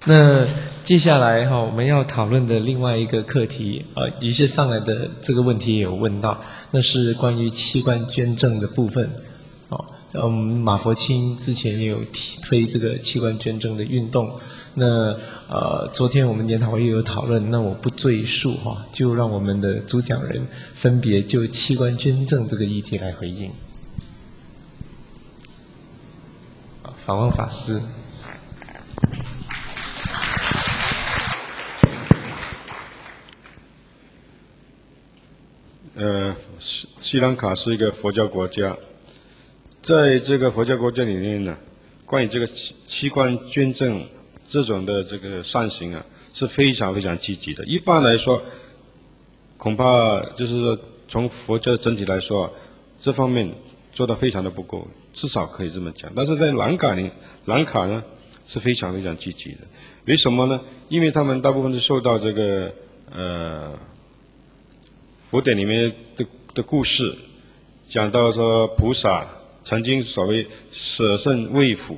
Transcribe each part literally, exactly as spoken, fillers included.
那接下来哈，我们要讨论的另外一个课题，呃，一些上来的这个问题也有问到，那是关于器官捐赠的部分。哦，嗯，马佛清之前也有提推这个器官捐赠的运动。那呃，昨天我们研讨会也有讨论，那我不赘述哈，就让我们的主讲人分别就器官捐赠这个议题来回应。访问法师。 呃，斯斯里兰卡是一个佛教国家，在这个佛教国家里面呢，关于这个器器官捐赠这种的这个善行啊，是非常非常积极的。一般来说，恐怕就是说从佛教整体来说，这方面做得非常的不够，至少可以这么讲。但是在兰卡呢，兰卡呢是非常非常积极的。为什么呢？因为他们大部分是受到这个呃。佛典里面的的故事，讲到说菩萨曾经所谓舍身为父，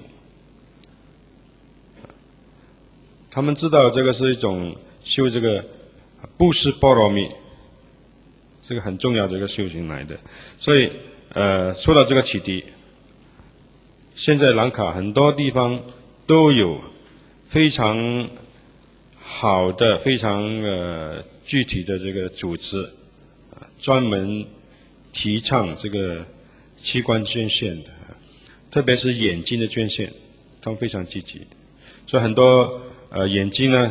他们知道这个是一种修这个布施波罗蜜，这个很重要的一个修行来的。所以呃，受到这个启迪，现在兰卡很多地方都有非常好的、非常呃具体的这个组织。专门提倡这个器官捐献的，特别是眼睛的捐献，他们非常积极。所以很多呃眼睛呢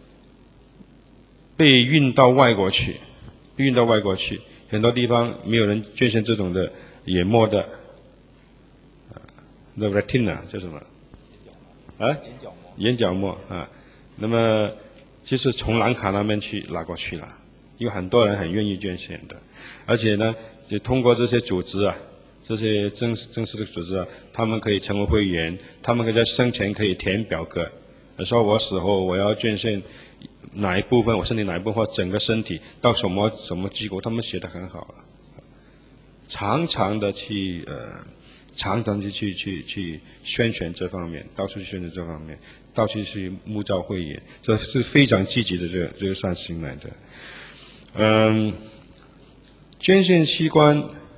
被运到外国去，被运到外国去，很多地方没有人捐献这种的眼膜的，啊 ，the retina 叫什么？啊？眼角膜。眼角膜啊，那么就是从兰卡那边去拿过去了。有很多人很愿意捐献的，而且呢，就通过这些组织啊，这些正正式的组织啊，他们可以成为会员，他们可以在生前可以填表格，说我死后我要捐献哪一部分，我身体哪一部分或整个身体到什么什么机构，他们写得很好了，常常的去呃，常常的去去去宣传这方面，到处去宣传这方面，到处去募造会员，这是非常积极的这个这个善行来的。嗯，捐献器官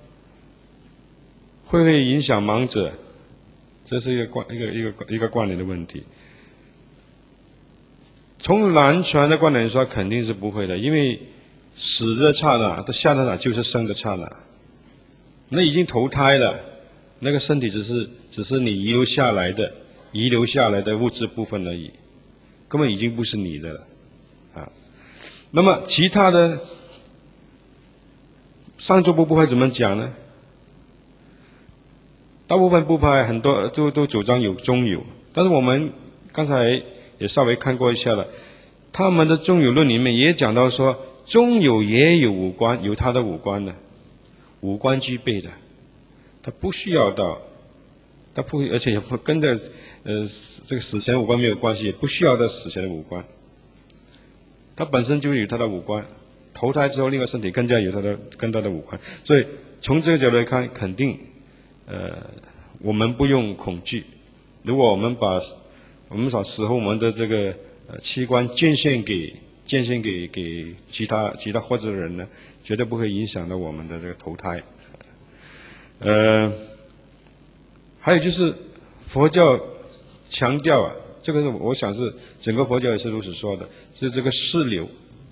会不会影响盲者？这是一个关一个一个一个关联的问题。从南传的观点说，肯定是不会的，因为死的刹那，到下刹那就是生的刹那，那已经投胎了，那个身体只是只是你遗留下来的遗留下来的物质部分而已，根本已经不是你的了。那么其他的上座部部派怎么讲呢？大部分部派很多都都主张有中有，但是我们刚才也稍微看过一下了，他们的中有论里面也讲到说，中有也有五官，有他的五官的，五官具备的，他不需要到，他不而且也不跟着呃这个死前五官没有关系，也不需要到死前的五官。他本身就有他的五官，投胎之后另外身体更加有他的更大的五官，所以从这个角度来看，肯定，呃，我们不用恐惧。如果我们把我们把死后我们的这个呃器官捐献给捐献给给其他其他活着的人呢，绝对不会影响到我们的这个投胎。呃，还有就是佛教强调啊。这个是我想是整个佛教也是如此说的，是这个世流。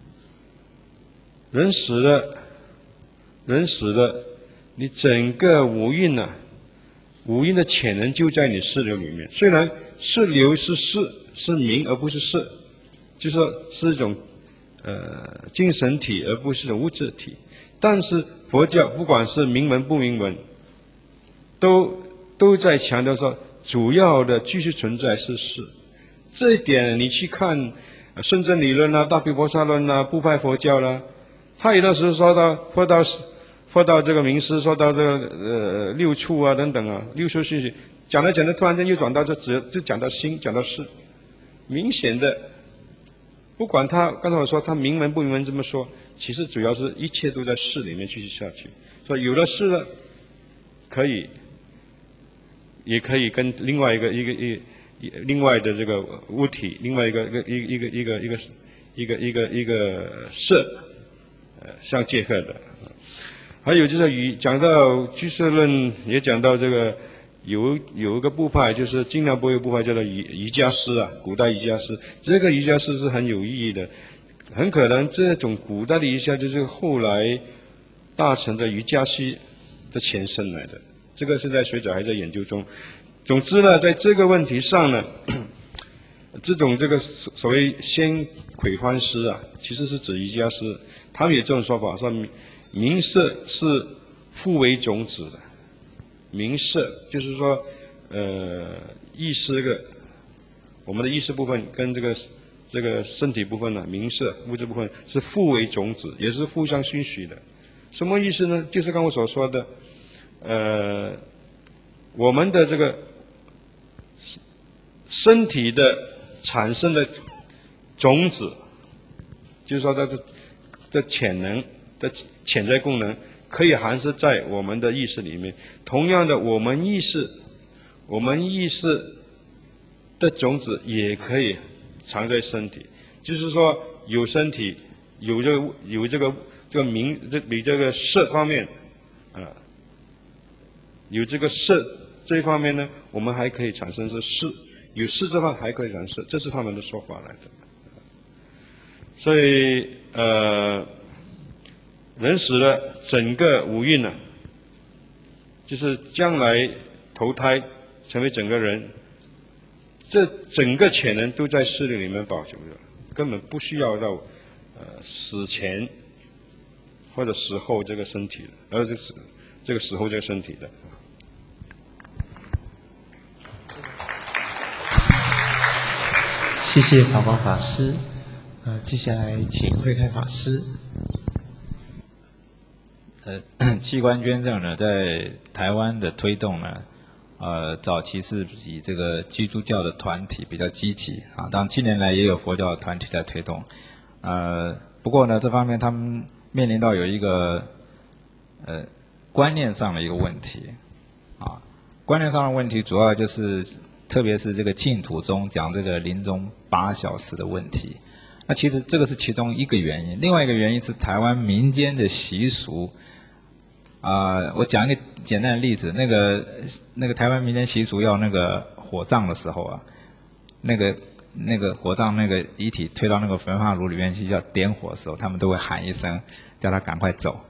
人死了，人死了，你整个五蕴呢、啊，五蕴的潜能就在你世流里面。虽然世流是世是名而不是色，就是说是一种呃精神体而不是一种物质体，但是佛教不管是明文不明文，都都在强调说，主要的继续存在是世。这一点你去看顺正理论啊、大毗婆萨论啊、部派佛教啦、啊，他有的时候说到说到说到这个名师，说到这个呃六处啊等等啊，六处信息讲着讲着，突然间又转到这只就讲到心，讲到事，明显的，不管他刚才我说他明文不明文这么说，其实主要是一切都在事里面继续下去。所以有了事了，可以，也可以跟另外一个一个一。 另外的这个物体，另外一个一个一个一个一个一个一个一个色，呃，相结合的。还有就是与讲到居士论，也讲到这个有有一个部派，就是精良波有部派叫做瑜瑜伽师啊，古代瑜伽师。这个瑜伽师是很有意义的，很可能这种古代的瑜伽就是后来大乘的瑜伽系的前身来的。这个现在学者还在研究中。总之呢，在这个问题上呢，这种这个所谓先魁欢师啊，其实是指瑜伽师，他们有这种说法，说名色是互为种子的。名色就是说，呃，意识这个我们的意识部分跟这个这个身体部分呢，名色物质部分是互为种子，也是互相熏许的。什么意思呢？就是刚我所说的，呃，我们的这个身体的产生的种子，就是说它的的潜能的潜在功能，可以含摄在我们的意识里面。同样的，我们意识，我们意识的种子也可以藏在身体。就是说，有身体，有这个有这个这个名，这你这个色方面，啊、呃，有这个色这一方面呢，我们还可以产生是识。有识这方还可以产生，这是他们的说法来的。所以呃，人死了，整个五蕴呢，就是将来投胎成为整个人，这整个潜能都在识力里面保留着，根本不需要到呃死前或者死后这个身体的，而是死这个死后这个身体的。 谢谢法光法师。呃，接下来请慧开法师。 呃，器官捐赠呢，在台湾的推动呢，呃，早期是以这个基督教的团体比较积极啊，当然近年来也有佛教的团体在推动。呃，不过呢，这方面他们面临到有一个呃观念上的一个问题啊，观念上的问题主要就是。特别是这个净土中讲这个临终八小时的问题，那其实这个是其中一个原因。另外一个原因是台湾民间的习俗，啊、呃，我讲一个简单的例子，那个那个台湾民间习俗要那个火葬的时候啊，那个那个火葬那个遗体推到那个焚化炉里面去要点火的时候，他们都会喊一声，叫他赶快走。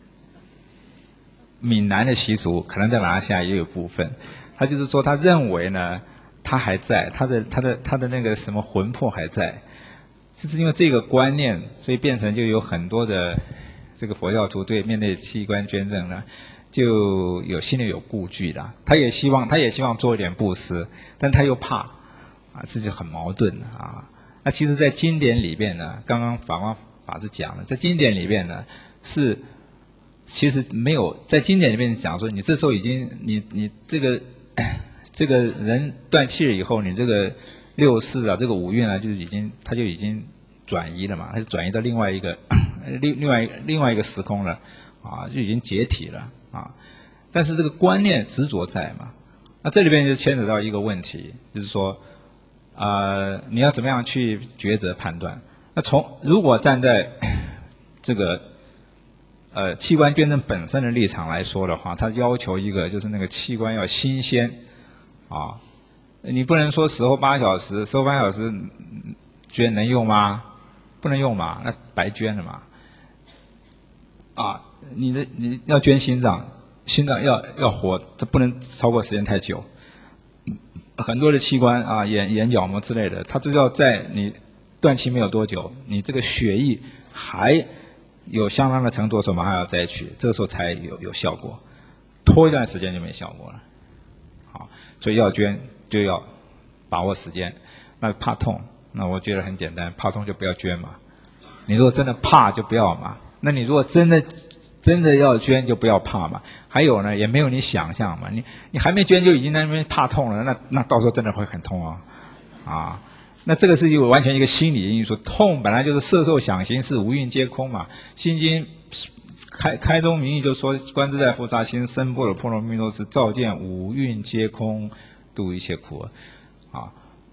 闽南的习俗可能在马来西亚也有部分。他就是说，他认为呢，他还在，他的他的他的那个什么魂魄还在，就是因为这个观念，所以变成就有很多的这个佛教徒对面对器官捐赠呢，就有心里有顾忌的。他也希望他也希望做一点布施，但他又怕，啊，这就很矛盾啊。那其实，在经典里边呢，刚刚法光法师讲了，在经典里边呢是。其实没有在经典里面讲说，你这时候已经你你这个这个人断气了以后，你这个六识啊，这个五蕴啊，就已经它就已经转移了嘛，它就转移到另外一个另另外另外一个时空了啊，就已经解体了啊。但是这个观念执着在嘛，那这里边就牵扯到一个问题，就是说啊、呃，你要怎么样去抉择判断？那从如果站在这个。呃，器官捐赠本身的立场来说的话，它要求一个就是那个器官要新鲜，啊，你不能说死后八小时，死后八小时捐能用吗？不能用嘛，那白捐了嘛。啊，你的你要捐心脏，心脏要要活，这不能超过时间太久。很多的器官啊，眼眼角膜之类的，它都要在你断气没有多久，你这个血液还。有相当的程度的时候，马上要摘取，这个时候才有有效果，拖一段时间就没效果了。好，所以要捐就要把握时间。那怕痛，那我觉得很简单，怕痛就不要捐嘛。你如果真的怕，就不要嘛。那你如果真的真的要捐，就不要怕嘛。还有呢，也没有你想象嘛。你你还没捐就已经在那边怕痛了，那那到时候真的会很痛啊，啊。那这个是有完全一个心理因素，痛本来就是色受想行识无蕴皆空嘛。心经开开宗明义就说，观自在菩萨心，生般若波罗蜜多时，照见五蕴皆空，度一切苦啊。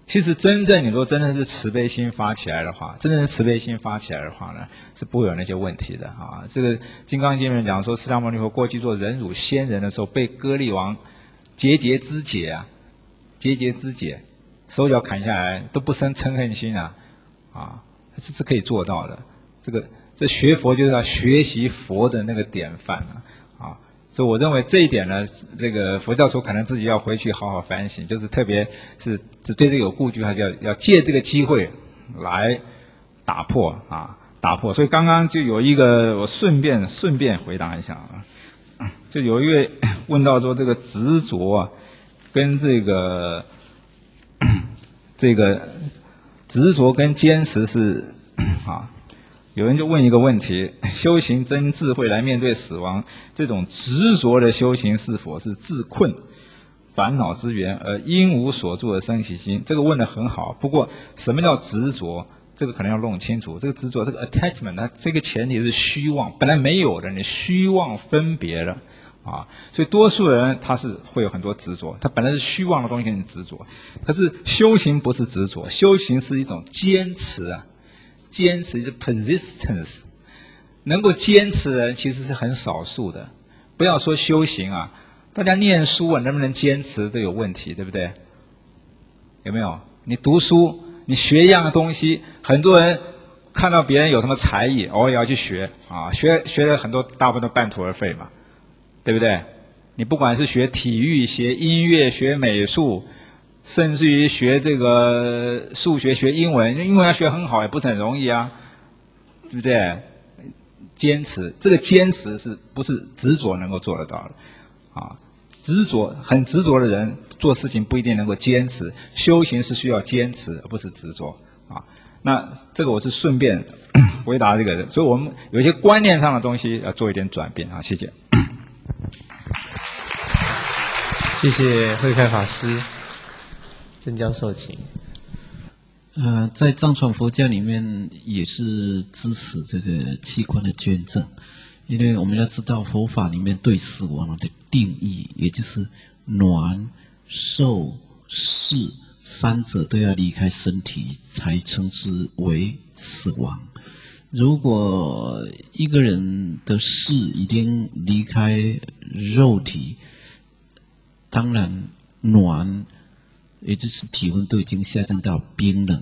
其实真正你说真的是慈悲心发起来的话，真正是慈悲心发起来的话呢，是不会有那些问题的啊。这个《金刚经》里面讲说，释迦牟尼佛过去做忍辱仙人的时候，被歌利王节节肢解啊，节节肢解，手脚砍下来都不生嗔恨心啊，啊，这是可以做到的。这个这学佛就是要学习佛的那个典范啊。所以我认为这一点呢，这个佛教徒可能自己要回去好好反省，就是特别是对这个有顾忌，还是要要借这个机会来打破啊，打破。所以刚刚就有一个，我顺便顺便回答一下啊，就有一位问到说这个执着啊，跟这个这个执着跟坚持是啊。有人就问一个问题：修行真智慧来面对死亡，这种执着的修行是否是自困、烦恼之源，而因无所住而生起心？这个问得很好。不过，什么叫执着？这个可能要弄清楚。这个执着，这个 attachment， 它这个前提是虚妄，本来没有的，你虚妄分别了啊。所以多数人他是会有很多执着，他本来是虚妄的东西给你执着。可是修行不是执着，修行是一种坚持啊。坚持是 persistence， 能够坚持的人其实是很少数的。不要说修行啊，大家念书啊，能不能坚持都有问题，对不对？有没有？你读书，你学一样的东西，很多人看到别人有什么才艺，偶尔也要去学啊，学学了很多，大部分都半途而废嘛，对不对？你不管是学体育、学音乐、学美术。甚至于学这个数学、学英文，英文要学很好也不是很容易啊，对不对？坚持，这个坚持是不是执着能够做得到的？啊，执着很执着的人做事情不一定能够坚持，修行是需要坚持，而不是执着啊。那这个我是顺便回答这个的，所以我们有一些观念上的东西要做一点转变啊。谢谢。 谢谢慧开法师。曾教授，请。 呃，在藏传佛教里面也是支持这个器官的捐赠，因为我们要知道佛法里面对死亡的定义，也就是暖、受、逝三者都要离开身体，才称之为死亡。如果一个人的逝已经离开肉体，当然暖。也就是体温都已经下降到冰冷，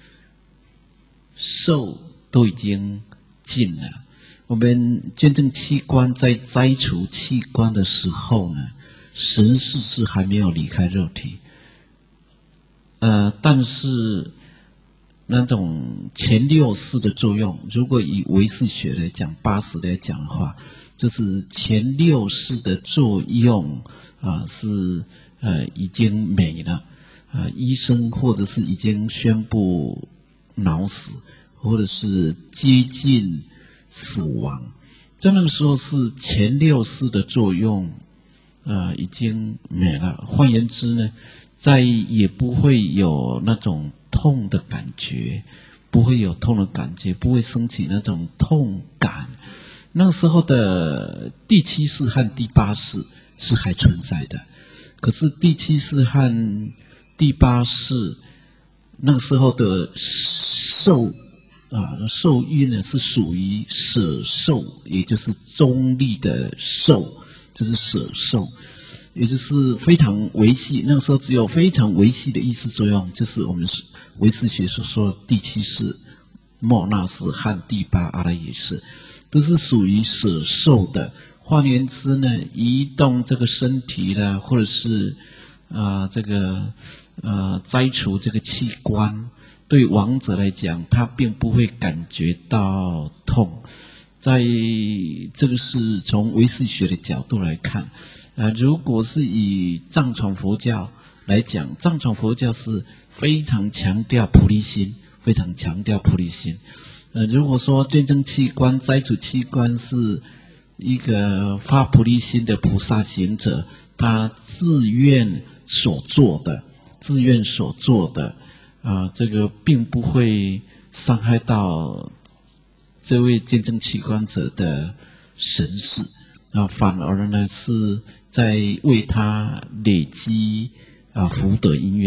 受都已经尽了。我们捐赠器官在摘除器官的时候呢，神识是还没有离开肉体，呃，但是那种前六识的作用，如果以唯识学来讲，八识来讲的话，就是前六识的作用啊、呃，是呃已经没了。呃，医生或者是已经宣布脑死，或者是接近死亡，在那个时候是前六识的作用，呃，已经没了。换言之呢，再也不会有那种痛的感觉，不会有痛的感觉，不会升起那种痛感。那个时候的第七识和第八识是还存在的，可是第七识和第八识那个时候的受啊受欲呢，是属于舍受，也就是中立的受，就是舍受，也就是非常微细。那个时候只有非常微细的意识作用，就是我们唯识学所说的第七识、末那识和第八阿赖耶识，都是属于舍受的。换言之呢，移动这个身体啦，或者是啊、呃、这个。呃，摘除这个器官，对亡者来讲，他并不会感觉到痛。在这个是从唯识学的角度来看，呃，如果是以藏传佛教来讲，藏传佛教是非常强调菩提心，非常强调菩提心。呃，如果说捐赠器官、摘除器官是一个发菩提心的菩萨行者，他自愿所做的。自愿所做的啊、呃，这个并不会伤害到这位捐赠器官者的神识啊、呃，反而呢是在为他累积啊、呃、福德因缘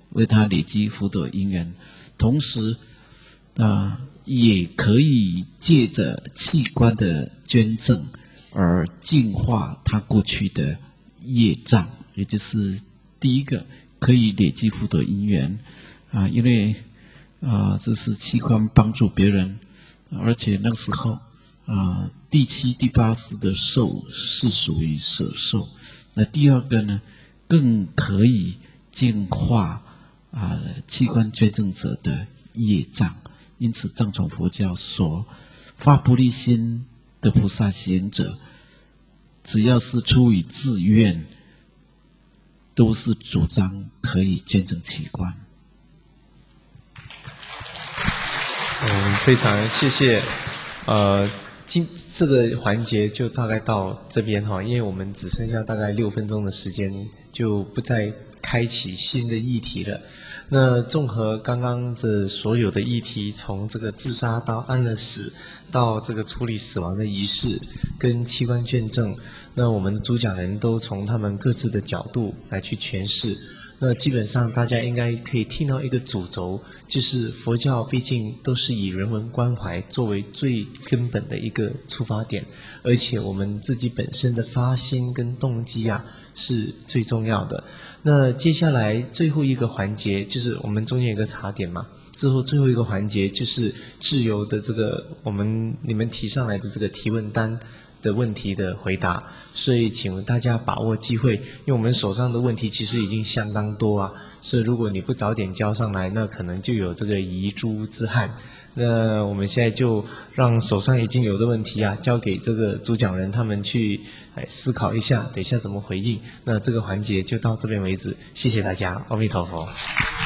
为他累积福德因缘，同时啊，也可以借着器官的捐赠而净化他过去的业障，也就是第一个可以累积福德因缘啊，因为啊这是器官帮助别人，而且那个时候啊第七、第八世的寿是属于舍寿。那第二个呢，更可以净化啊器官捐赠者的业障。因此藏传佛教所发菩提心的菩萨行者，只要是出于自愿，都是主张可以捐赠器官。 嗯，非常谢谢。呃，今这个环节就大概到这边哈，因为我们只剩下大概六分钟的时间，就不再开启新的议题了。那综合刚刚这所有的议题，从这个自杀到安乐死，到这个处理死亡的仪式，跟器官捐赠，那我们的主讲人都从他们各自的角度来去诠释。那基本上大家应该可以听到一个主轴，就是佛教毕竟都是以人文关怀作为最根本的一个出发点，而且我们自己本身的发心跟动机啊是最重要的。那接下来最后一个环节就是我们中间有个茶点嘛，之后最后一个环节就是自由的这个我们你们提上来的这个提问单的问题的回答，所以请大家把握机会，因为我们手上的问题其实已经相当多啊，所以如果你不早点交上来，那可能就有这个遗珠之憾。那我们现在就让手上已经有的问题啊，交给这个主讲人他们去来思考一下，等一下怎么回应。那这个环节就到这边为止，谢谢大家，阿弥陀佛。